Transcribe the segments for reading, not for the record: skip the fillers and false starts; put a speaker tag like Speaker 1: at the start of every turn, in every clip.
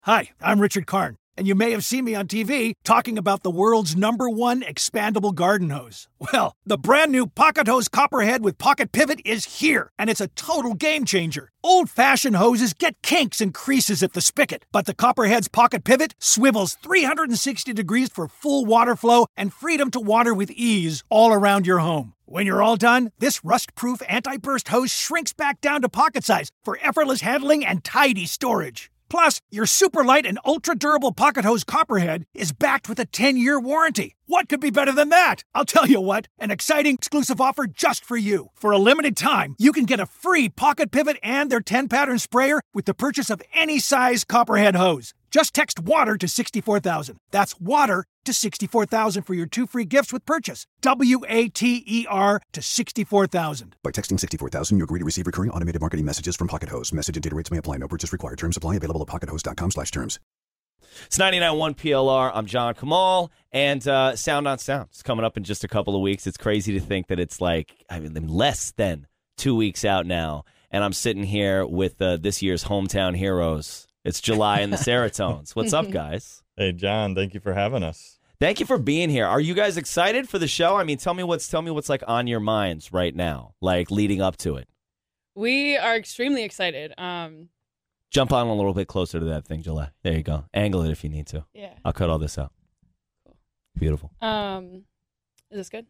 Speaker 1: Hi, I'm Richard Karn, and you may have seen me on TV talking about the world's #1 expandable garden hose. Well, the brand new Pocket Hose Copperhead with Pocket Pivot is here, and it's a total game changer. Old-fashioned hoses get kinks and creases at the spigot, but the Copperhead's Pocket Pivot swivels 360 degrees for full water flow and freedom to water with ease all around your home. When you're all done, this rust-proof anti-burst hose shrinks back down to pocket size for effortless handling and tidy storage. Plus, your super light and ultra-durable Pocket Hose Copperhead is backed with a 10-year warranty. What could be better than that? I'll tell you what, an exciting exclusive offer just for you. For a limited time, you can get a free Pocket Pivot and their 10-pattern sprayer with the purchase of any size Copperhead hose. Just text WATER to 64,000. That's WATER to 64,000 for your 2 free gifts with purchase. WATER to 64,000.
Speaker 2: By texting 64,000, you agree to receive recurring automated marketing messages from Pocket Hose. Message and data rates may apply. No purchase required. Terms apply. Available at pockethose.com/terms.
Speaker 3: It's 99.1 PLR. I'm John Kamal, and Sound on Sound is coming up in just a couple of weeks. It's crazy to think that it's less than 2 weeks out now, and I'm sitting here with this year's hometown heroes. It's July and the Seratones. What's up, guys?
Speaker 4: Hey, John. Thank you for having us.
Speaker 3: Thank you for being here. Are you guys excited for the show? I mean, tell me what's like on your minds right now, like leading up to it.
Speaker 5: We are extremely excited.
Speaker 3: Jump on a little bit closer to that thing, July. There you go. Angle it if you need to.
Speaker 5: Yeah.
Speaker 3: I'll cut all this out.
Speaker 5: Cool.
Speaker 3: Beautiful.
Speaker 5: Is this good?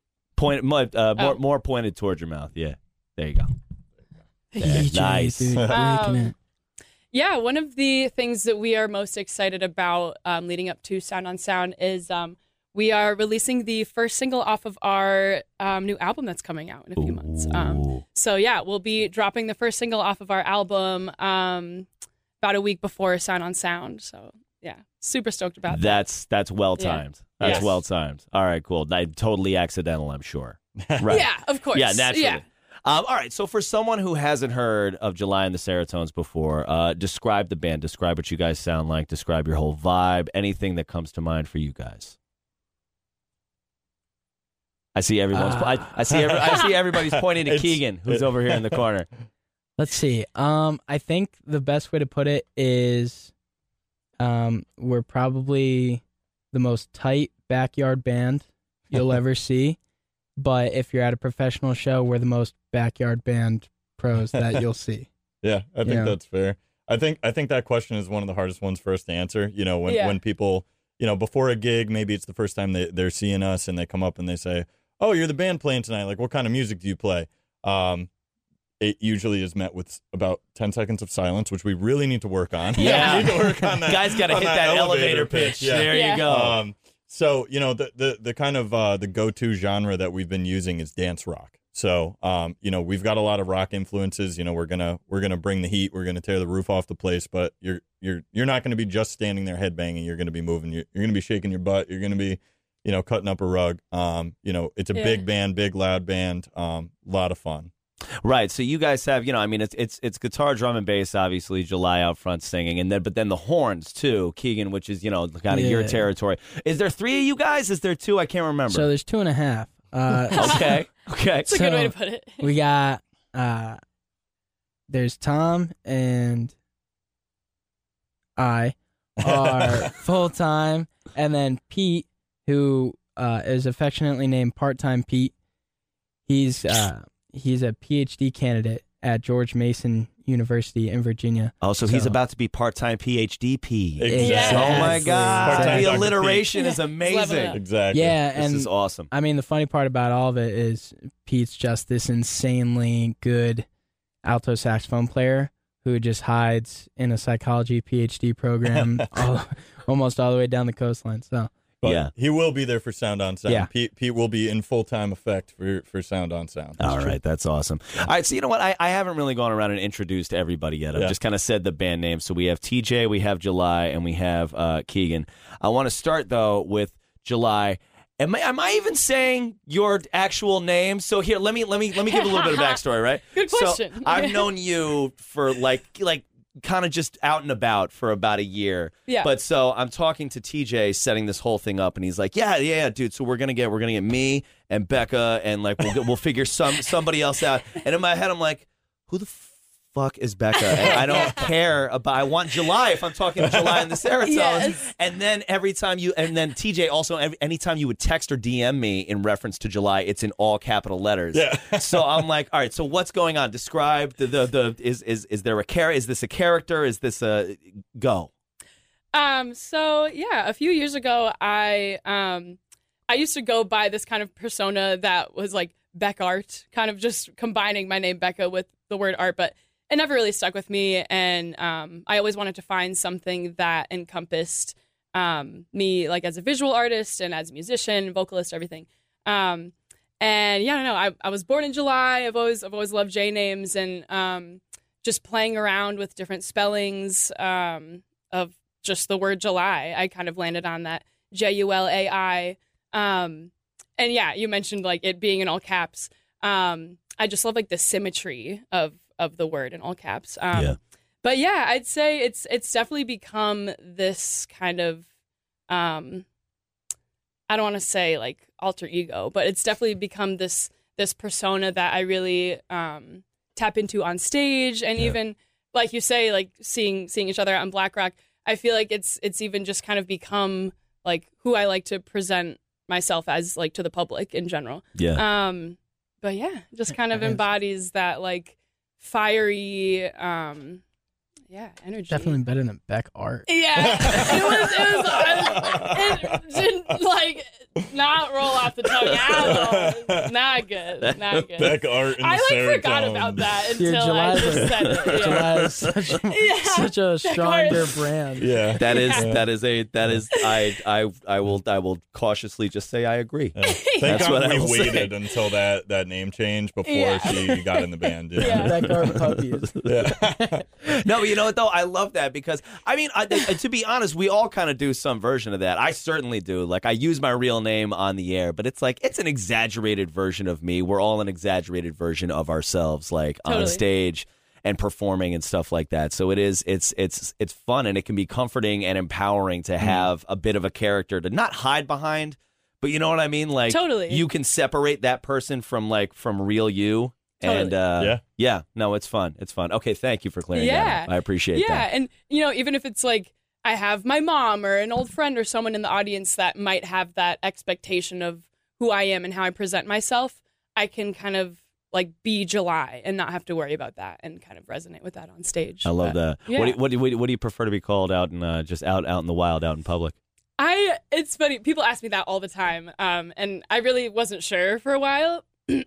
Speaker 3: More pointed towards your mouth. Yeah. There you go. Yeah, nice.
Speaker 5: Dude, yeah, one of the things that we are most excited about leading up to Sound on Sound is we are releasing the first single off of our new album that's coming out in a few months. So yeah, we'll be dropping the first single off of our album about a week before Sound on Sound. So yeah, super stoked about that.
Speaker 3: That's well timed.
Speaker 5: Yeah.
Speaker 3: That's well timed. All right, cool. Totally accidental, I'm sure. Right.
Speaker 5: Yeah, of course.
Speaker 3: Yeah, naturally.
Speaker 5: Yeah.
Speaker 3: All right, so for someone who hasn't heard of July and the Seratones before, describe the band, describe what you guys sound like, describe your whole vibe, anything that comes to mind for you guys. I see everyone's. I see everybody's pointing to Keegan, who's over here in the corner.
Speaker 6: Let's see. I think the best way to put it is, we're probably the most tight backyard band you'll ever see. But if you're at a professional show, we're the most backyard band pros that you'll see.
Speaker 4: Yeah, I think that's fair. I think that question is one of the hardest ones for us to answer. You know, when people, before a gig, maybe it's the first time they're seeing us and they come up and they say, "Oh, you're the band playing tonight. Like, what kind of music do you play?" It usually is met with about 10 seconds of silence, which we really need to work on.
Speaker 3: Yeah,
Speaker 4: we need to work on that.
Speaker 3: Guys got to hit that elevator pitch.
Speaker 4: Yeah.
Speaker 3: There you go.
Speaker 4: So, the kind of the go-to genre that we've been using is dance rock. So, we've got a lot of rock influences. We're gonna bring the heat. We're gonna tear the roof off the place. But you're not gonna be just standing there headbanging. You're gonna be moving. You're gonna be shaking your butt. You're gonna be, cutting up a rug. It's a big band, big loud band. Lot of fun.
Speaker 3: Right, so you guys have, it's guitar, drum, and bass, obviously, July out front singing, but then the horns, too, Keegan, which is, kind of your territory. Is there 3 of you guys? Is there 2? I can't remember.
Speaker 6: So there's 2.5.
Speaker 3: Okay.
Speaker 5: That's a good way to put it.
Speaker 6: We got, there's Tom and I are full-time, and then Pete, who is affectionately named Part-Time Pete, he's a PhD candidate at George Mason University in Virginia.
Speaker 3: Oh, so he's about to be part-time PhD P.
Speaker 4: Exactly.
Speaker 3: Oh, my God.
Speaker 4: Part-time
Speaker 3: The
Speaker 4: Dr.
Speaker 3: alliteration
Speaker 4: P.
Speaker 3: is amazing.
Speaker 4: Exactly.
Speaker 6: Yeah,
Speaker 3: This is awesome.
Speaker 6: I mean, the funny part about all of it is Pete's just this insanely good alto saxophone player who just hides in a psychology PhD program almost all the way down the coastline. So.
Speaker 4: But he will be there for Sound on Sound.
Speaker 6: Yeah.
Speaker 4: Pete will be in full-time effect for Sound on Sound.
Speaker 3: All right, that's awesome. All right, so you know what? I haven't really gone around and introduced everybody yet. I've just kind of said the band names. So we have TJ, we have July, and we have Keegan. I want to start, though, with July. Am I even saying your actual name? So here, let me give a little bit of backstory, right?
Speaker 5: Good question.
Speaker 3: So I've known you for like kind of just out and about for about a year.
Speaker 5: Yeah.
Speaker 3: But so I'm talking to TJ, setting this whole thing up, and he's like, yeah, dude. So we're gonna get me and Becca, and like we'll figure somebody else out. And in my head, I'm like, who the fuck is Becca? And I don't care about. I want July if I'm talking to July in the Seratones.
Speaker 5: Yes.
Speaker 3: And then TJ also, anytime you would text or DM me in reference to July, it's in all capital letters.
Speaker 4: Yeah.
Speaker 3: So I'm like, all right. So what's going on? Describe is there a character? Is this a character? Is this a go?
Speaker 5: So yeah, a few years ago, I used to go by this kind of persona that was like Beck Art, kind of just combining my name Becca with the word art, but it never really stuck with me. And I always wanted to find something that encompassed me, like as a visual artist and as a musician, vocalist, everything. And yeah, I don't know. I was born in July. I've always loved J names, and just playing around with different spellings of just the word July. I kind of landed on that Julai. And yeah, you mentioned like it being in all caps. I just love like the symmetry of the word in all caps. But yeah, I'd say it's definitely become this kind of I don't want to say like alter ego, but it's definitely become this persona that I really tap into on stage, and even like you say, like seeing each other out in Black Rock. I feel like it's even just kind of become like who I like to present myself as, like, to the public in general.
Speaker 3: Yeah.
Speaker 5: But yeah, just kind of embodies that like fiery energy.
Speaker 6: Definitely better than Beck Art.
Speaker 5: Yeah. It didn't like not roll off the tongue at all. Not good.
Speaker 4: Beck Art in the
Speaker 5: I
Speaker 4: Seratones.
Speaker 5: forgot about that until
Speaker 6: July
Speaker 5: I just said it. Yeah.
Speaker 6: July is such a stronger brand.
Speaker 4: Yeah.
Speaker 3: That is I will cautiously just say I agree.
Speaker 4: Thank
Speaker 3: That's
Speaker 4: God
Speaker 3: what I
Speaker 4: we
Speaker 3: will
Speaker 4: waited
Speaker 3: say.
Speaker 4: until that name changed before she got in the band. Yeah.
Speaker 6: Beck Art puppies.
Speaker 3: No, you know what though? I love that because I mean, to be honest, we all kind of do some version of that. I certainly do. Like I use my real name on the air, but it's like it's an exaggerated version of me. We're all an exaggerated version of ourselves, like on stage and performing and stuff like that. So it's fun, and it can be comforting and empowering to have a bit of a character to not hide behind, but you know what I mean? Like you can separate that person from real you.
Speaker 5: Totally.
Speaker 3: And no, it's fun. It's fun. Okay, thank you for clearing that up. I appreciate that.
Speaker 5: Yeah, and you know, even if it's like I have my mom or an old friend or someone in the audience that might have that expectation of who I am and how I present myself, I can kind of like be July and not have to worry about that and kind of resonate with that on stage.
Speaker 3: I love that.
Speaker 5: Yeah.
Speaker 3: What do you prefer to be called out in just out in the wild, out in public?
Speaker 5: It's funny. People ask me that all the time, and I really wasn't sure for a while.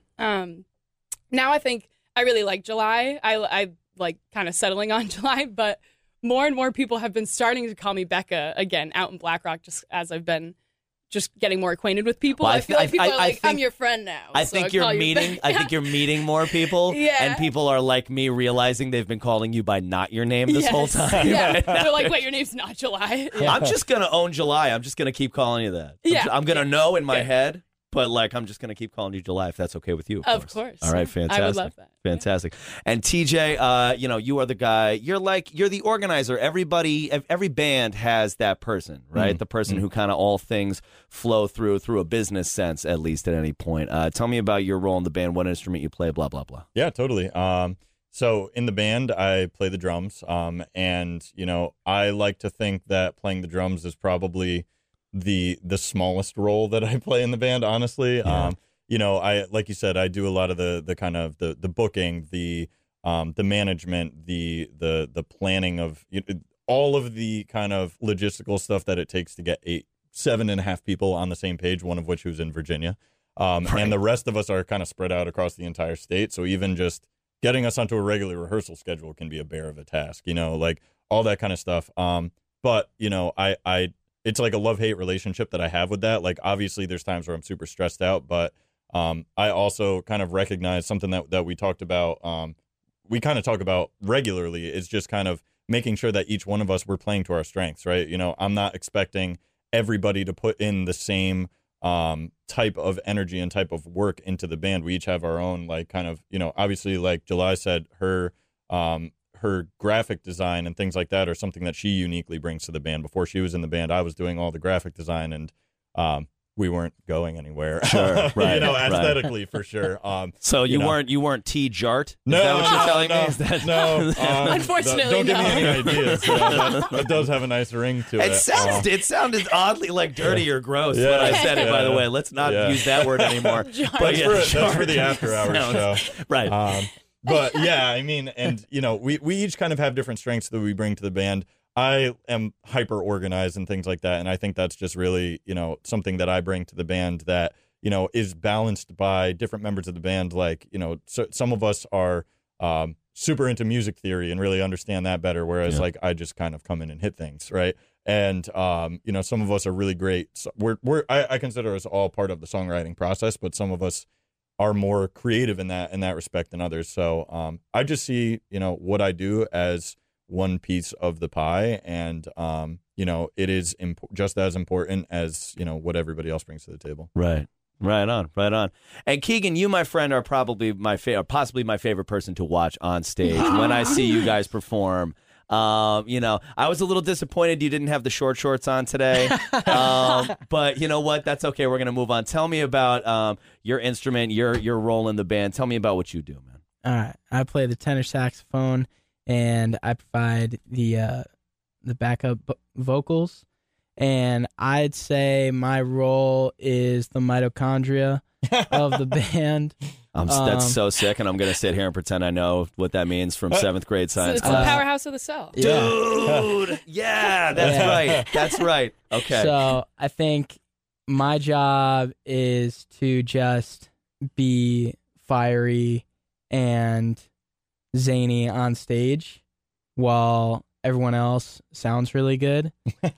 Speaker 5: Now I think I really like July. I like kind of settling on July, but more and more people have been starting to call me Becca again out in Black Rock, just as I've been just getting more acquainted with people.
Speaker 3: Well,
Speaker 5: I feel like people are like, I'm your friend now.
Speaker 3: I think you're meeting. I think you're meeting more people, and people are like me, realizing they've been calling you by not your name this whole time.
Speaker 5: Yeah, they're like, wait, your name's not July.
Speaker 3: Yeah. I'm just gonna own July. I'm just gonna keep calling you that. I'm gonna know in my head. But like, I'm just gonna keep calling you July if that's okay with you.
Speaker 5: Of course.
Speaker 3: All right, fantastic.
Speaker 5: I would love that.
Speaker 3: Fantastic. And TJ, you are the guy. You're the organizer. Every band has that person, right? The person who kind of all things flow through a business sense, at least at any point. Tell me about your role in the band. What instrument you play? Blah blah blah.
Speaker 4: Yeah, totally. So in the band, I play the drums. And you know, I like to think that playing the drums is probably the smallest role that I play in the band, honestly.
Speaker 3: Yeah.
Speaker 4: You know, I, like you said, I do a lot of the kind of the booking, the management, the planning of all of the kind of logistical stuff that it takes to get 7.5 people on the same page, one of which who's in Virginia. And the rest of us are kind of spread out across the entire state. So even just getting us onto a regular rehearsal schedule can be a bear of a task, you know, like all that kind of stuff. But, you know, it's like a love-hate relationship that I have with that. Like, obviously, there's times where I'm super stressed out, but I also kind of recognize something that we talked about. We kind of talk about regularly is just kind of making sure that each one of us, we're playing to our strengths, right? You know, I'm not expecting everybody to put in the same type of energy and type of work into the band. We each have our own, like, kind of, you know, obviously, like July said, her graphic design and things like that are something that she uniquely brings to the band. Before she was in the band, I was doing all the graphic design, and we weren't going anywhere.
Speaker 3: Sure, right,
Speaker 4: aesthetically for sure.
Speaker 3: So you weren't T Jart? Is
Speaker 4: no,
Speaker 3: that what you're telling
Speaker 4: no,
Speaker 3: me? Is that...
Speaker 4: no.
Speaker 5: Unfortunately,
Speaker 4: don't give me
Speaker 5: no.
Speaker 4: any ideas. That does have a nice ring to it.
Speaker 3: It sounded oddly like dirty or gross
Speaker 4: Yeah,
Speaker 3: when I said it. By the
Speaker 4: yeah,
Speaker 3: way, let's not
Speaker 4: yeah.
Speaker 3: use that word anymore. But
Speaker 4: That's for the after hours show.
Speaker 3: Right.
Speaker 4: But yeah, I mean, and we each kind of have different strengths that we bring to the band. I am hyper organized and things like that, and I think that's just really something that I bring to the band that is balanced by different members of the band. Like so some of us are super into music theory and really understand that better, whereas like I just kind of come in and hit things, right? And some of us are really great. So I consider us all part of the songwriting process, but some of us are more creative in that respect than others. So I just see what I do as one piece of the pie, and it is just as important as what everybody else brings to the table.
Speaker 3: Right on. And Keegan, you, my friend, are probably possibly my favorite person to watch on stage when I see you guys perform. I was a little disappointed you didn't have the short shorts on today, but you know what? That's okay. We're gonna move on. Tell me about your instrument, your role in the band. Tell me about what you do, man.
Speaker 6: All right, I play the tenor saxophone, and I provide the backup vocals. And I'd say my role is the mitochondria of the band.
Speaker 3: That's so sick, and I'm going to sit here and pretend I know what that means from 7th grade science
Speaker 5: It's the
Speaker 3: class.
Speaker 5: powerhouse of the cell.
Speaker 3: Dude! Yeah, that's right. Okay.
Speaker 6: So I think my job is to just be fiery and zany on stage while everyone else sounds really good.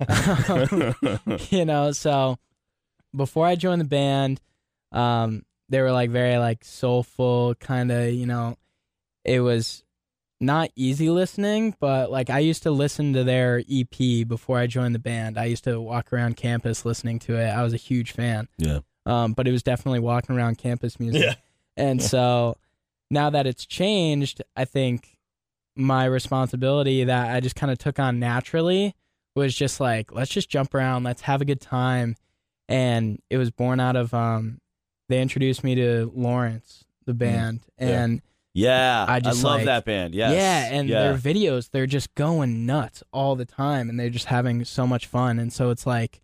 Speaker 6: So before I joined the band, they were like very like soulful, kind of, it was not easy listening, but like I used to listen to their EP before I joined the band. I used to walk around campus listening to it. I was a huge fan.
Speaker 3: Yeah.
Speaker 6: But it was definitely walking around campus music.
Speaker 4: Yeah.
Speaker 6: And so now that it's changed, I think my responsibility that I just kind of took on naturally was just like, let's just jump around, let's have a good time. And it was born out of they introduced me to Lawrence, the band, and
Speaker 3: I
Speaker 6: just
Speaker 3: love that band. Yes.
Speaker 6: Yeah, and their videos, they're just going nuts all the time, and they're just having so much fun. And so it's like,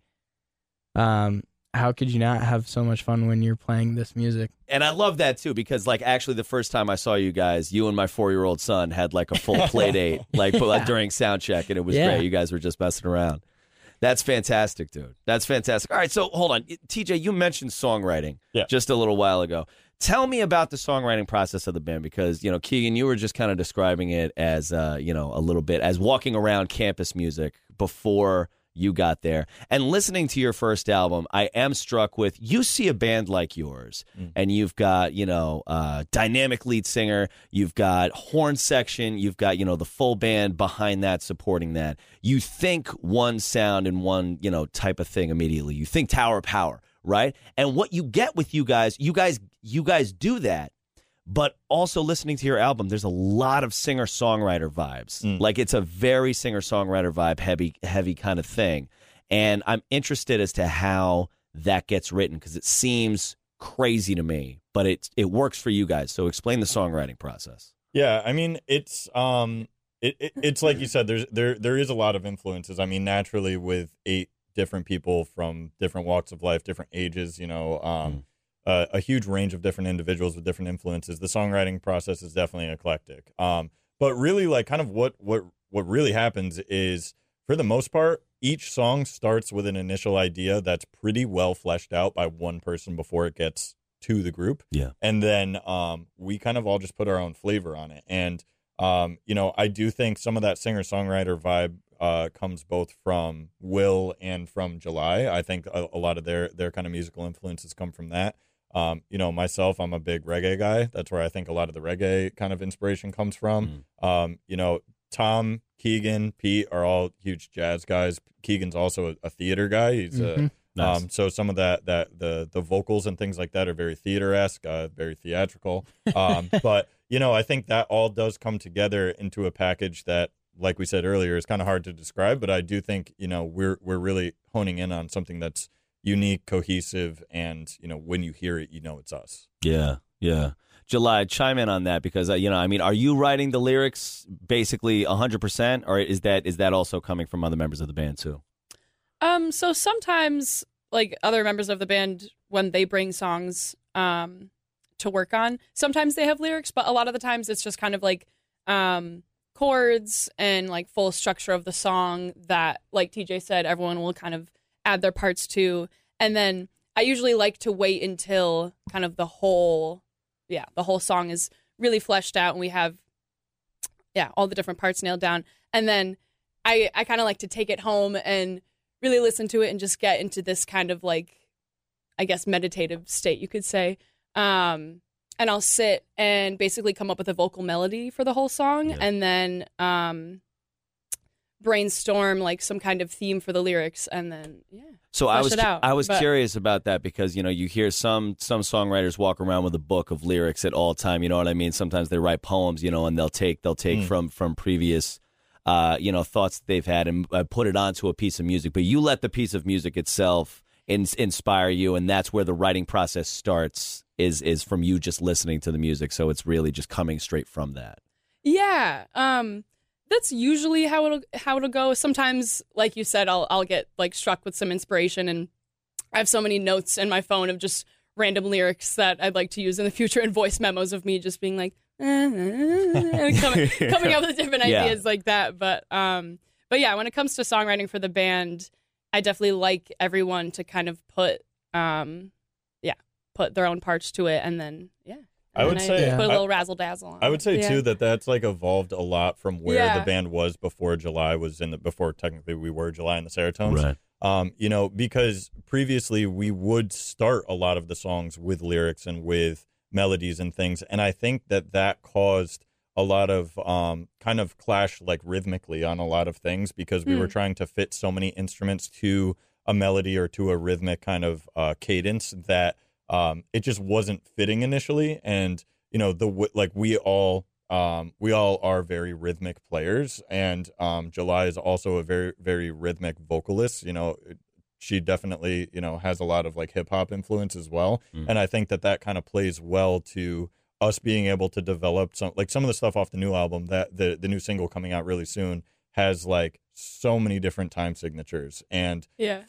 Speaker 6: how could you not have so much fun when you're playing this music?
Speaker 3: And I love that too, because like actually the first time I saw you guys, you and my 4-year-old son had like a full play date like during sound check, and it was great. You guys were just messing around. That's fantastic, dude. That's fantastic. All right, so hold on. TJ, you mentioned songwriting just a little while ago. Tell me about the songwriting process of the band, because, Keegan, you were just kind of describing it as, a little bit as walking around campus music before you got there. And listening to your first album, I am struck with, you see a band like yours, and you've got, dynamic lead singer, you've got horn section, you've got, the full band behind that, supporting that. You think one sound and one, type of thing immediately. You think Tower Power, right? And what you get with you guys do that. But also listening to your album, there's a lot of singer-songwriter vibes. Like it's a very singer-songwriter vibe, heavy kind of thing. And I'm interested as to how that gets written, because it seems crazy to me, but it works for you guys. So explain the songwriting process.
Speaker 4: Yeah, I mean, it's like you said, there is a lot of influences. I mean, naturally with 8 different people from different walks of life, different ages, a huge range of different individuals with different influences. The songwriting process is definitely eclectic. But really, like, kind of what really happens is, for the most part, each song starts with an initial idea that's pretty well fleshed out by one person before it gets to the group.
Speaker 3: Yeah.
Speaker 4: And then we kind of all just put our own flavor on it. And, I do think some of that singer-songwriter vibe comes both from Will and from July. I think a lot of their kind of musical influences come from that. Myself, I'm a big reggae guy. That's where I think a lot of the reggae kind of inspiration comes from. Tom, Keegan, Pete are all huge jazz guys. Keegan's also a theater guy. He's nice. So some of the vocals and things like that are very theater-esque, very theatrical. But I think that all does come together into a package that, like we said earlier, is kind of hard to describe. But I do think we're really honing in on something that's unique, cohesive, and when you hear it, it's us.
Speaker 3: Yeah. July, chime in on that because are you writing the lyrics basically 100%, or is that also coming from other members of the band too?
Speaker 5: So sometimes, like other members of the band, when they bring songs to work on, sometimes they have lyrics, but a lot of the times it's just kind of like chords and like full structure of the song that, like TJ said, everyone will kind of add their parts to. And then I usually like to wait until kind of the whole song is really fleshed out and we have all the different parts nailed down. And then I kind of like to take it home and really listen to it and just get into this kind of like, I guess, meditative state, you could say. And I'll sit and basically come up with a vocal melody for the whole song and then brainstorm like some kind of theme for the lyrics and then,
Speaker 3: So I was curious about that because, you hear some songwriters walk around with a book of lyrics at all time. You know what I mean? Sometimes they write poems, and they'll take from previous thoughts that they've had and put it onto a piece of music. But you let the piece of music itself inspire you, and that's where the writing process starts, is from you just listening to the music. So it's really just coming straight from that. Yeah.
Speaker 5: That's usually how it'll go. Sometimes, like you said, I'll get like struck with some inspiration, and I have so many notes in my phone of just random lyrics that I'd like to use in the future, and voice memos of me just being like, and coming up with different ideas like that. But yeah, when it comes to songwriting for the band, I definitely like everyone to kind of put their own parts to it, and then
Speaker 4: I would say
Speaker 5: put a little razzle dazzle on.
Speaker 4: I would say too that's like evolved a lot from where the band was before July was before technically we were July and the Seratones. Right. Because previously we would start a lot of the songs with lyrics and with melodies and things, and I think that caused a lot of kind of clash like rhythmically on a lot of things because we were trying to fit so many instruments to a melody or to a rhythmic kind of cadence that it just wasn't fitting initially. And we all are very rhythmic players, and July is also a very, very rhythmic vocalist. She definitely has a lot of like hip hop influence as well, and I think that kind of plays well to us being able to develop some of the stuff off the new album. That the new single coming out really soon has like so many different time signatures, and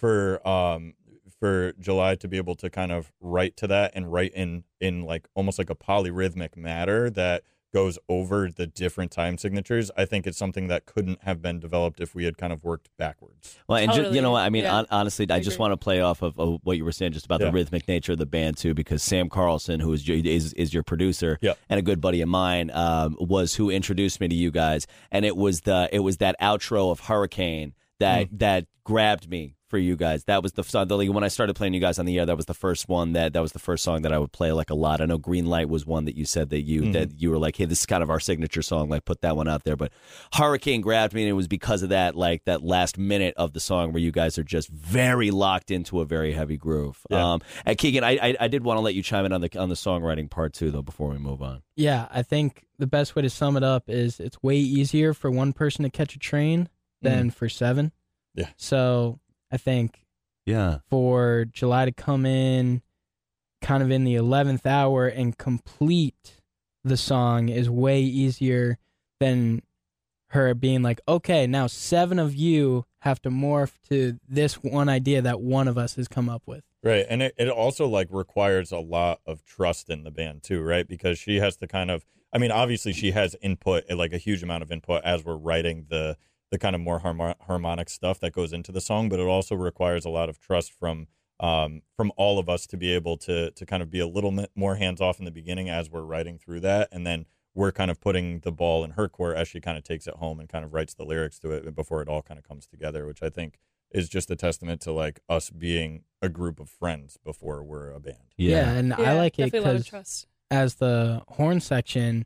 Speaker 4: for July to be able to kind of write to that and write in like almost like a polyrhythmic matter that goes over the different time signatures, I think it's something that couldn't have been developed if we had kind of worked backwards.
Speaker 3: Well, and honestly, I just want to play off of what you were saying just about the rhythmic nature of the band too, because Sam Carlson, who is your producer and a good buddy of mine, was who introduced me to you guys, and it was that outro of Hurricane that grabbed me for you guys. That was the song. When I started playing you guys on the air, that was the first one that was the first song that I would play like a lot. I know Green Light was one that you said that you were like, hey, this is kind of our signature song. Like, put that one out there. But Hurricane grabbed me, and it was because of that, like that last minute of the song where you guys are just very locked into a very heavy groove. Yeah. And Keegan, I did want to let you chime in on the songwriting part too, though, before we move on.
Speaker 6: Yeah, I think the best way to sum it up is it's way easier for one person to catch a train than for seven.
Speaker 4: Yeah.
Speaker 6: So I think for July to come in kind of in the 11th hour and complete the song is way easier than her being like, okay, now 7 of you have to morph to this one idea that one of us has come up with.
Speaker 4: Right. And it also like requires a lot of trust in the band too, right? Because she has to kind of, I mean, obviously she has input, like a huge amount of input as we're writing the kind of more harmonic stuff that goes into the song, but it also requires a lot of trust from all of us to be able to kind of be a little bit more hands off in the beginning as we're writing through that, and then we're kind of putting the ball in her court as she kind of takes it home and kind of writes the lyrics to it before it all kind of comes together, which I think is just a testament to like us being a group of friends before we're a band.
Speaker 6: Yeah, and I like it because as the horn section,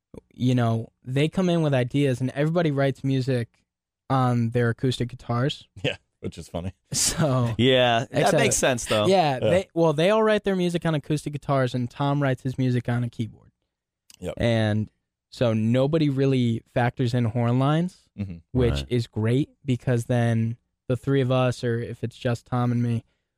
Speaker 6: they come in with ideas and everybody writes music on their acoustic guitars.
Speaker 4: Yeah, which is funny.
Speaker 6: So
Speaker 3: that makes sense though.
Speaker 6: Yeah. They all write their music on acoustic guitars, and Tom writes his music on a keyboard.
Speaker 4: Yep.
Speaker 6: And so nobody really factors in horn lines, which is great because then the three of us, or if it's just Tom and me,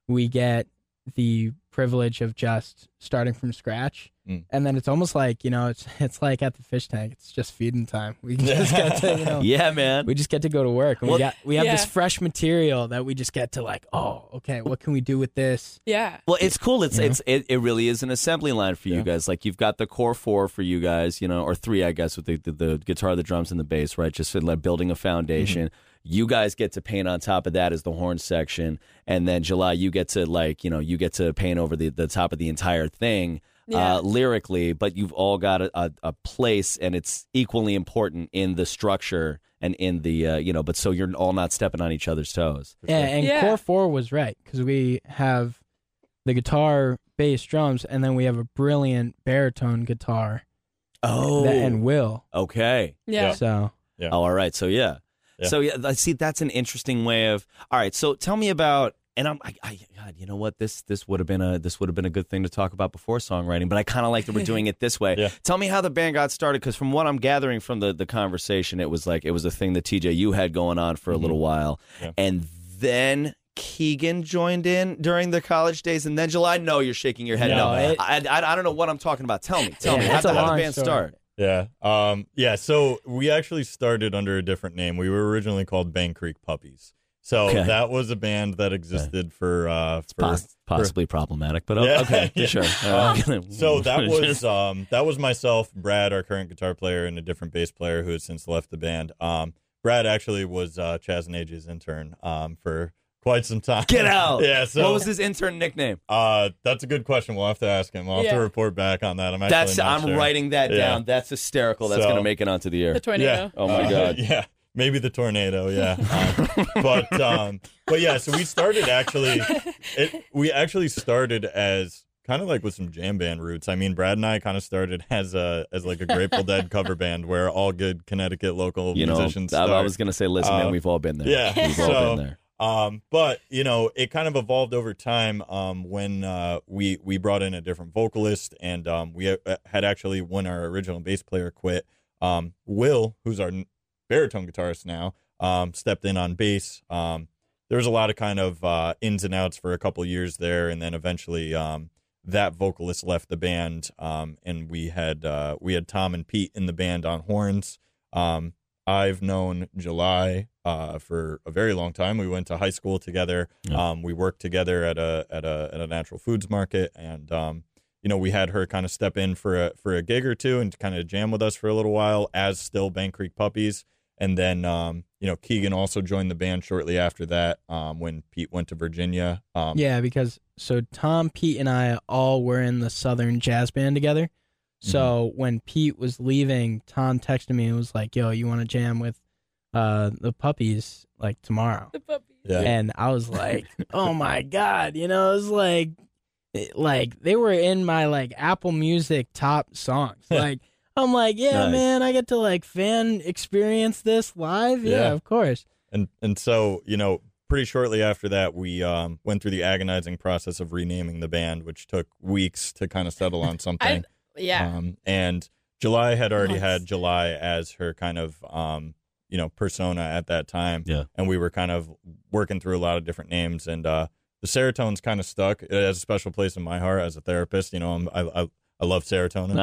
Speaker 6: we get the privilege of just starting from scratch. And then it's almost like, it's like at the fish tank. It's just feeding time. We just get to,
Speaker 3: yeah, man.
Speaker 6: We just get to go to work. And we have
Speaker 5: Yeah.
Speaker 6: this fresh material that we just get to like, oh, okay, what can we do with this?
Speaker 5: Yeah.
Speaker 3: Well, it's cool. It really is an assembly line for you guys. Like you've got the core 4 for you guys, or 3, I guess, with the guitar, the drums, and the bass, right? Just for like building a foundation. You guys get to paint on top of that as the horn section, and then July, you get to paint over the top of the entire thing. Lyrically, but you've all got a place, and it's equally important in the structure and in the but so you're all not stepping on each other's toes.
Speaker 6: And core 4 was right, because we have the guitar, bass, drums, and then we have a brilliant baritone guitar. And Will.
Speaker 3: Okay.
Speaker 5: Yeah.
Speaker 6: So
Speaker 3: all right. So yeah. So I see. That's an interesting way of. All right. So tell me about. And God, you know what? This would have been a good thing to talk about before songwriting, but I kind of like that we're doing it this way. Tell me how the band got started, because from what I'm gathering from the conversation, it was a thing that TJ you had going on for a little while, and then Keegan joined in during the college days, and then July. No, you're shaking your head. No, I don't know what I'm talking about. Tell me. How did the band start?
Speaker 4: Yeah. So we actually started under a different name. We were originally called Bank Creek Puppies. So that was a band that existed for
Speaker 3: possibly problematic, but okay, sure.
Speaker 4: So that was myself, Brad, our current guitar player, and a different bass player who has since left the band. Brad actually was Chaz and AJ's intern for quite some time.
Speaker 3: Get out!
Speaker 4: Yeah. So
Speaker 3: what was his intern nickname?
Speaker 4: That's a good question. We'll have to ask him. I'll have to report back on that. I'm
Speaker 3: writing that down. That's hysterical. That's going to make it onto the air.
Speaker 5: The tornado.
Speaker 4: Yeah.
Speaker 3: Oh my god.
Speaker 4: Yeah. Maybe the tornado, yeah. But yeah, so we started started as kind of like with some jam band roots. I mean, Brad and I kind of started as like a Grateful Dead cover band where all good Connecticut local musicians start.
Speaker 3: I was going to say, listen, man, we've all been there.
Speaker 4: Yeah.
Speaker 3: We've all been there.
Speaker 4: But, it kind of evolved over time when we brought in a different vocalist, and we had actually, when our original bass player quit, Will, who's our baritone guitarist now, stepped in on bass. There was a lot of kind of ins and outs for a couple years there, and then eventually that vocalist left the band, and we had Tom and Pete in the band on horns. I've known July for a very long time. We went to high school together. We worked together at a natural foods market, and we had her kind of step in for a gig or two and kind of jam with us for a little while as still Bank Creek Puppies. And then, Keegan also joined the band shortly after that when Pete went to Virginia.
Speaker 6: Because Tom, Pete, and I all were in the Southern Jazz Band together. So when Pete was leaving, Tom texted me and was like, yo, you want to jam with the Puppies like tomorrow?
Speaker 5: The Puppies.
Speaker 4: Yeah.
Speaker 6: And I was like, oh my God, it was like they were in my like Apple Music top songs. Like, I'm like,
Speaker 3: Nice.
Speaker 6: man, I get to like fan experience this live. Yeah, of course.
Speaker 4: And so, pretty shortly after that, we went through the agonizing process of renaming the band, which took weeks to kind of settle on something. And July had already had July as her kind of, persona at that time.
Speaker 3: Yeah.
Speaker 4: And we were kind of working through a lot of different names. And the Seratone's kind of stuck. It has a special place in my heart as a therapist. I love serotonin.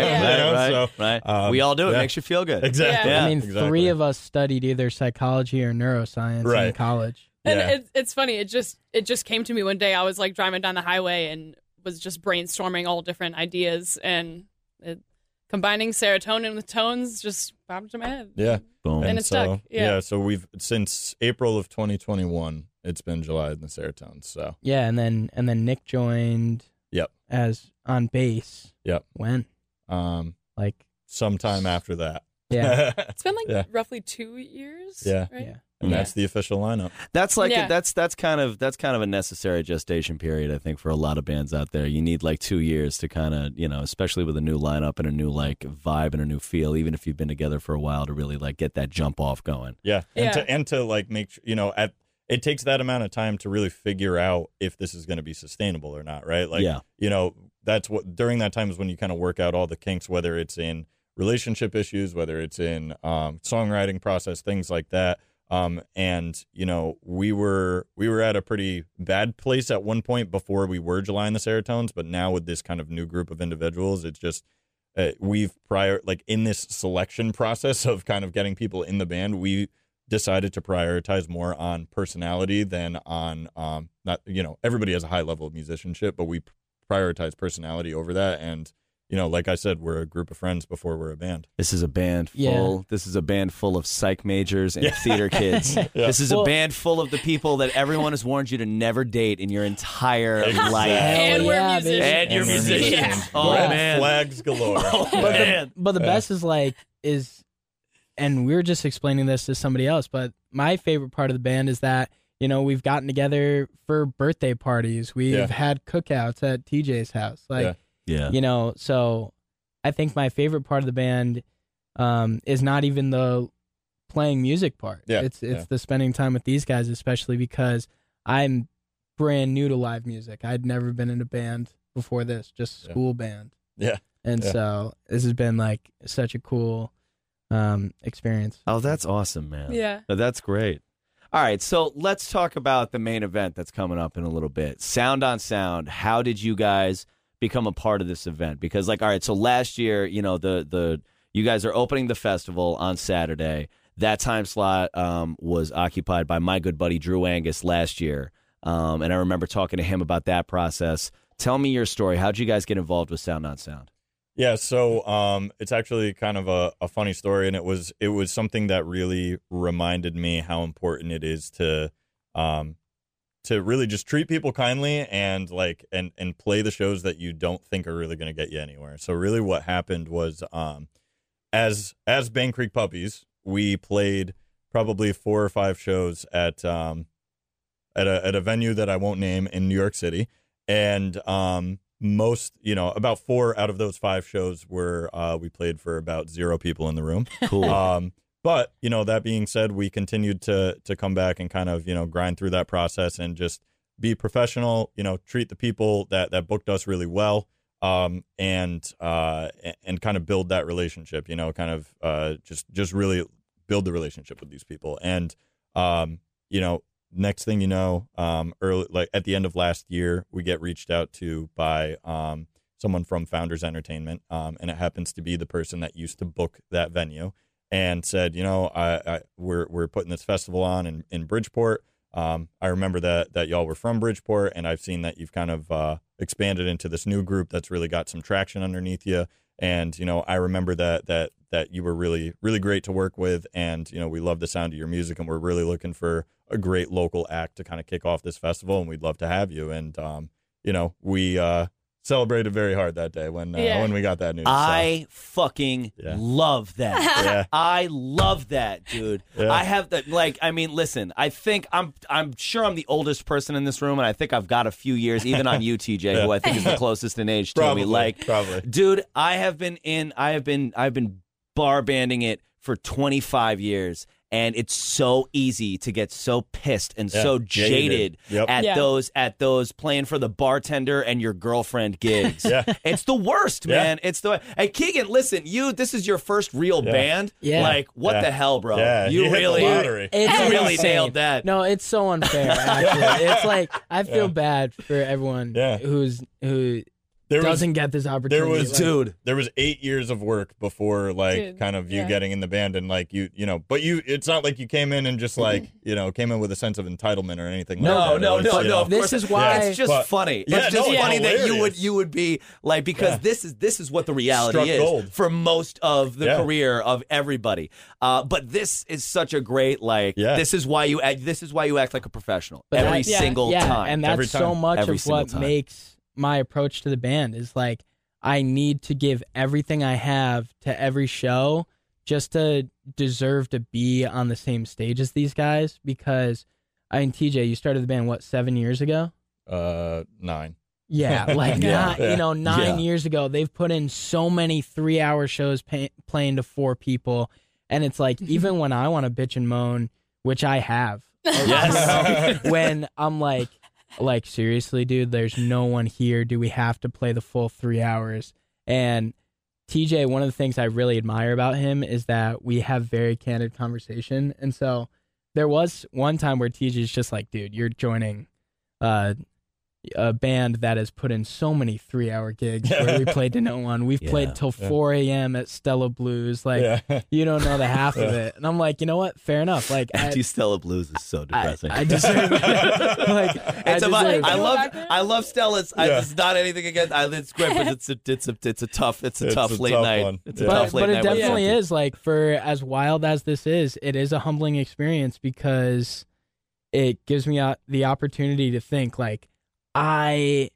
Speaker 3: Right. We all do. It makes you feel good.
Speaker 4: Exactly.
Speaker 6: I mean,
Speaker 4: exactly.
Speaker 6: 3 of us studied either psychology or neuroscience in college.
Speaker 5: And it's funny. It just came to me one day. I was like driving down the highway and was just brainstorming all different ideas, and combining serotonin with tones just popped into my head.
Speaker 4: Yeah.
Speaker 3: Boom.
Speaker 5: And it's stuck. Yeah.
Speaker 4: So we've since April of 2021, it's been July and the Seratones. So
Speaker 6: Yeah, and then Nick joined.
Speaker 4: Yep.
Speaker 6: As on bass.
Speaker 4: Yep.
Speaker 6: When?
Speaker 4: Sometime after that.
Speaker 6: Yeah.
Speaker 5: It's been like roughly 2 years.
Speaker 4: Yeah.
Speaker 5: Right?
Speaker 6: Yeah.
Speaker 4: And that's the official lineup.
Speaker 3: That's like that's kind of a necessary gestation period, I think, for a lot of bands out there. You need like 2 years to kind of, especially with a new lineup and a new like vibe and a new feel, even if you've been together for a while, to really like get that jump off going.
Speaker 4: Yeah. And to like make sure, it takes that amount of time to really figure out if this is going to be sustainable or not, right? Like, that's what, during that time is when you kind of work out all the kinks, whether it's in relationship issues, whether it's in songwriting process, things like that. And you know, we were at a pretty bad place at one point before we were July and the Serotones, but now with this kind of new group of individuals, it's just we've in this selection process of kind of getting people in the band, we decided to prioritize more on personality than on not, you know, everybody has a high level of musicianship, but we prioritize personality over that. And you know, like I said, we're a group of friends before we're a band.
Speaker 3: This is a band full. This is a band full of psych majors and theater kids. This is a band full of the people that everyone has warned you to never date in your entire life.
Speaker 5: And we're musicians.
Speaker 3: And you're musicians.
Speaker 5: Yeah.
Speaker 3: Oh
Speaker 4: Red
Speaker 3: man,
Speaker 4: flags galore.
Speaker 6: But the best is and we were just explaining this to somebody else, but my favorite part of the band is that, you know, we've gotten together for birthday parties. We've had cookouts at TJ's house. You know, so I think my favorite part of the band is not even the playing music part. It's the spending time with these guys, especially because I'm brand new to live music. I'd never been in a band before this, just school band. And so this has been like such a cool experience.
Speaker 3: Oh, that's awesome, man.
Speaker 5: Yeah.
Speaker 3: That's great. All right, so let's talk about the main event that's coming up in a little bit. Sound on Sound. How did you guys become a part of this event? Because, like, all right, so last year, you know, the you guys are opening the festival on Saturday. That time slot was occupied by my good buddy Drew Angus last year, and I remember talking to him about that process. Tell me your story. How'd you guys get involved with Sound on Sound?
Speaker 4: Yeah, so it's actually kind of a funny story, and it was something that really reminded me how important it is to really just treat people kindly and and play the shows that you don't think are really going to get you anywhere. So really what happened was as Bang Creek Puppies, we played probably 4 or 5 shows at a venue that I won't name in New York City. And most, you know, about 4 out of those 5 shows were we played for about 0 people in the room.
Speaker 3: Cool.
Speaker 4: But, you know, that being said, we continued to come back and kind of, you know, grind through that process and just be professional, you know, treat the people that booked us really well, and kind of build that relationship, you know, kind of just really build the relationship with these people. And, you know, next thing you know, early, like at the end of last year, we get reached out to by someone from Founders Entertainment, and it happens to be the person that used to book that venue. And said, you know, we're putting this festival on in Bridgeport. I remember that y'all were from Bridgeport, and I've seen that you've kind of expanded into this new group that's really got some traction underneath you. And you know, I remember that you were really, really great to work with, and you know, we love the sound of your music, and we're really looking for a great local act to kind of kick off this festival, and we'd love to have you. And you know, we celebrated very hard that day when we got that news.
Speaker 3: I fucking love that. I love that, dude. I have that. Like, I mean, listen. I think I'm sure I'm the oldest person in this room, and I think I've got a few years, even on you, TJ, who I think is the closest in age to me. Like, dude, I've been bar banding it for 25 years. And it's so easy to get so pissed and so jaded at those playing for the bartender and your girlfriend gigs. It's the worst, man. It's the Hey, Keegan, listen, this is your first real band. Like, what the hell, bro? You really nailed that.
Speaker 6: No, it's so unfair. Actually, it's like I feel bad for everyone who doesn't get this opportunity.
Speaker 4: There was 8 years of work before kind of you getting in the band, and like you know, but it's not like you came in and just like, you know, came in with a sense of entitlement or anything like that.
Speaker 3: No.
Speaker 6: This is why
Speaker 3: it's just funny. It's just funny that you would be like, because this is what the reality is for most of the career of everybody. But this is such a great this is why you act like a professional every single time.
Speaker 6: And that's so much of what makes my approach to the band is like, I need to give everything I have to every show just to deserve to be on the same stage as these guys. Because I mean, TJ, you started the band 7 years ago?
Speaker 4: 9.
Speaker 6: Yeah, like 9 years ago. They've put in so many 3-hour shows playing to 4 people, and it's like, even when I want to bitch and moan, which I have, when I'm like, seriously, dude, there's no one here. Do we have to play the full 3 hours? And TJ, one of the things I really admire about him is that we have very candid conversation. And so there was one time where TJ's just like, dude, you're joining a band that has put in so many 3-hour gigs where we played to no one. We've played till 4 a.m. at Stella Blues. Like, you don't know the half of it. And I'm like, you know what? Fair enough. Like,
Speaker 3: Stella Blues is so depressing.
Speaker 6: I deserve it. Like,
Speaker 3: I love Stella's. It's not anything against. It's great, but it's a tough late night.
Speaker 4: One.
Speaker 3: It's a tough late
Speaker 6: but
Speaker 3: night.
Speaker 6: But it definitely is. Like, for as wild as this is, it is a humbling experience because it gives me the opportunity to think like, I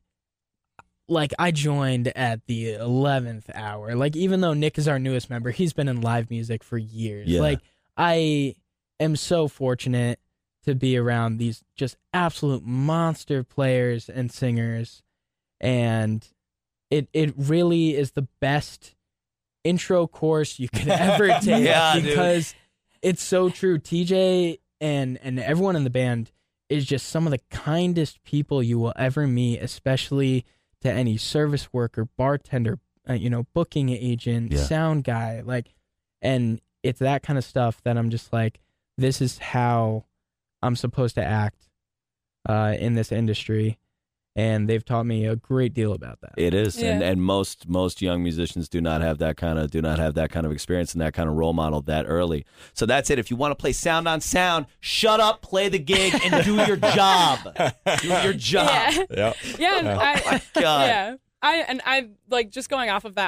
Speaker 6: joined at the 11th hour. Like, even though Nick is our newest member, he's been in live music for years.
Speaker 3: Yeah.
Speaker 6: Like, I am so fortunate to be around these just absolute monster players and singers, and it really is the best intro course you could ever take because it's so true. TJ and everyone in the band is just some of the kindest people you will ever meet, especially to any service worker, bartender, booking agent, sound guy. Like, and it's that kind of stuff that I'm just like, this is how I'm supposed to act in this industry. And they've taught me a great deal about that.
Speaker 3: It is, and most young musicians do not have that kind of experience and that kind of role model that early. So that's it. If you want to play Sound on Sound, shut up, play the gig, and do your job. Do your job.
Speaker 5: Yeah.
Speaker 3: Oh my God.
Speaker 5: I like just going off of that.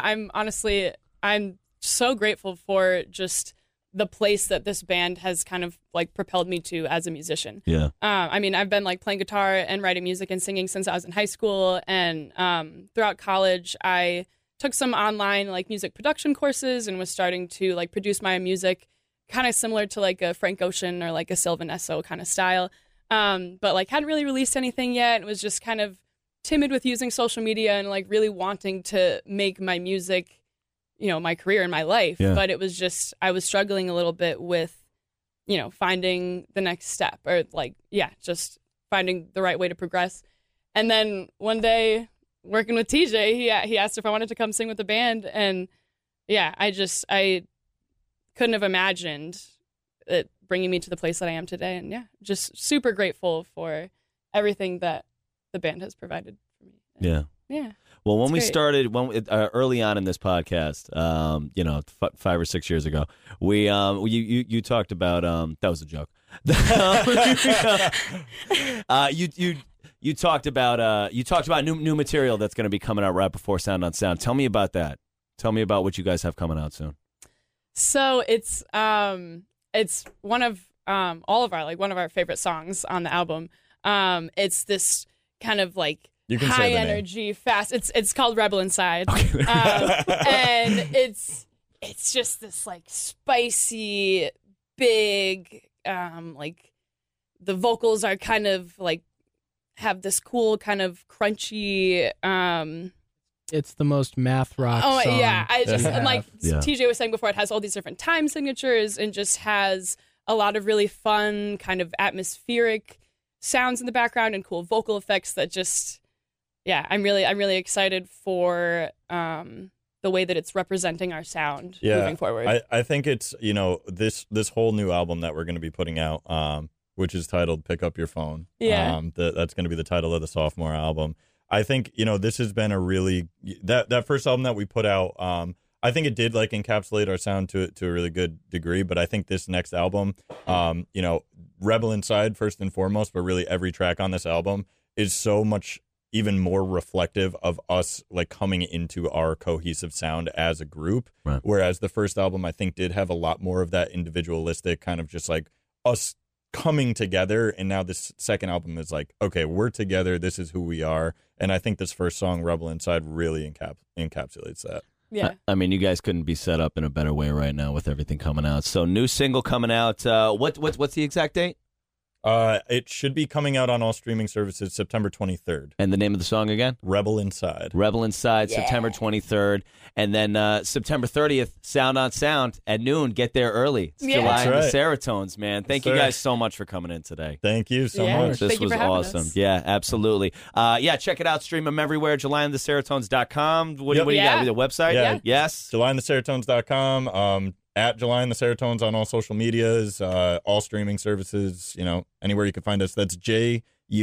Speaker 5: I'm so grateful for just the place that this band has kind of like propelled me to as a musician.
Speaker 3: Yeah.
Speaker 5: I mean, I've been like playing guitar and writing music and singing since I was in high school, and throughout college, I took some online like music production courses and was starting to like produce my own music, kind of similar to like a Frank Ocean or like a Sylvan Esso kind of style. But like hadn't really released anything yet. Was just kind of timid with using social media and like really wanting to make my music, my career and my life.
Speaker 3: Yeah.
Speaker 5: But it was just, I was struggling a little bit with, finding the next step or just finding the right way to progress. And then one day working with TJ, he asked if I wanted to come sing with the band. And I couldn't have imagined it bringing me to the place that I am today. And just super grateful for everything that the band has provided for me.
Speaker 3: Yeah.
Speaker 5: Yeah.
Speaker 3: Well, when we started, early on in this podcast, 5 or 6 years ago, you talked about that was a joke. You talked about new material that's going to be coming out right before Sound on Sound. Tell me about that. Tell me about what you guys have coming out soon.
Speaker 5: So it's one of all of our one of our favorite songs on the album. It's this kind of like high energy, fast. It's called Rebel Inside, and it's just this like spicy, big, like the vocals are kind of like have this cool kind of crunchy.
Speaker 6: It's the most math rock song.
Speaker 5: Yeah, and like TJ was saying before, it has all these different time signatures and just has a lot of really fun kind of atmospheric sounds in the background and cool vocal effects that just. Yeah, I'm really excited for the way that it's representing our sound moving forward.
Speaker 4: I think it's, this whole new album that we're going to be putting out, which is titled Pick Up Your Phone.
Speaker 5: Yeah.
Speaker 4: That's going to be the title of the sophomore album. I think, this has been a really, that first album that we put out, I think it did like encapsulate our sound to a really good degree, but I think this next album, Rebel Inside first and foremost, but really every track on this album is so much even more reflective of us like coming into our cohesive sound as a group.
Speaker 3: Right.
Speaker 4: Whereas the first album, I think, did have a lot more of that individualistic kind of just like us coming together. And now this second album is like, okay, we're together. This is who we are. And I think this first song, Rebel Inside, really encapsulates that.
Speaker 5: Yeah.
Speaker 3: I mean, you guys couldn't be set up in a better way right now with everything coming out. So new single coming out. What's the exact date?
Speaker 4: It should be coming out on all streaming services September 23rd.
Speaker 3: And the name of the song again?
Speaker 4: Rebel Inside.
Speaker 3: Rebel Inside, September 23rd. And then September 30th, Sound on Sound at noon. Get there early. It's July in the Seratones, man. Thank you guys so much for coming in today.
Speaker 4: Thank you so much.
Speaker 3: This was awesome.
Speaker 5: Us.
Speaker 3: Yeah, absolutely. Check it out. Stream them everywhere. JulyandTheSeratones.com. What do you got? The website?
Speaker 4: Yeah.
Speaker 3: Yes.
Speaker 4: JulyandTheSeratones.com. at July and the Serotones on all social medias, all streaming services, anywhere you can find us. That's JULAI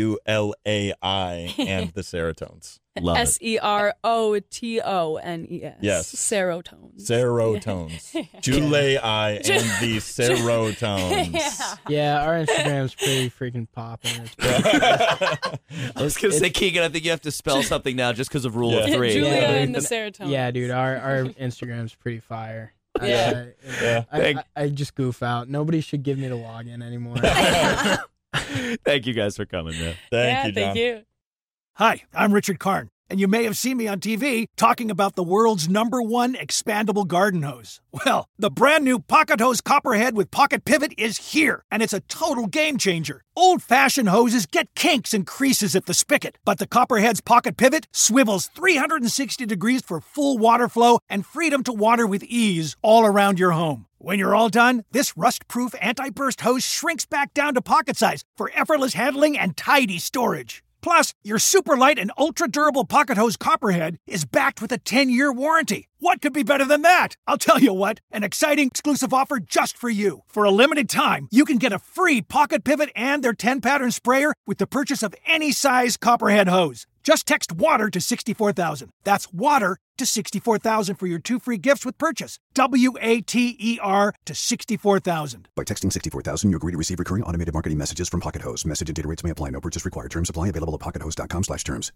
Speaker 4: and the Serotones.
Speaker 3: Love it.
Speaker 5: SEROTONES.
Speaker 4: Yes.
Speaker 5: Serotones.
Speaker 4: Serotones. July and the Serotones.
Speaker 6: Yeah, our Instagram's pretty freaking popping.
Speaker 3: I was going to say, Keegan, I think you have to spell something now just because of rule of three.
Speaker 5: Julia
Speaker 6: Yeah,
Speaker 5: and the Serotones.
Speaker 6: Yeah, dude, our Instagram's pretty fire.
Speaker 5: Yeah.
Speaker 6: I just goof out. Nobody should give me the login anymore.
Speaker 3: Thank you guys for coming, man.
Speaker 4: Thank you, John.
Speaker 5: Thank you.
Speaker 1: Hi, I'm Richard Karn, and you may have seen me on TV talking about the world's #1 expandable garden hose. Well, the brand new Pocket Hose Copperhead with Pocket Pivot is here, and it's a total game changer. Old-fashioned hoses get kinks and creases at the spigot, but the Copperhead's Pocket Pivot swivels 360 degrees for full water flow and freedom to water with ease all around your home. When you're all done, this rust-proof anti-burst hose shrinks back down to pocket size for effortless handling and tidy storage. Plus, your super light and ultra-durable Pocket Hose Copperhead is backed with a 10-year warranty. What could be better than that? I'll tell you what, an exciting exclusive offer just for you. For a limited time, you can get a free Pocket Pivot and their 10-pattern sprayer with the purchase of any size Copperhead hose. Just text WATER to 64,000. That's WATER to 64,000 for your 2 free gifts with purchase. WATER to 64,000.
Speaker 2: By texting 64,000, you agree to receive recurring automated marketing messages from Pocket Hose. Message and data rates may apply. No purchase required. Terms apply. Available at pockethose.com/terms.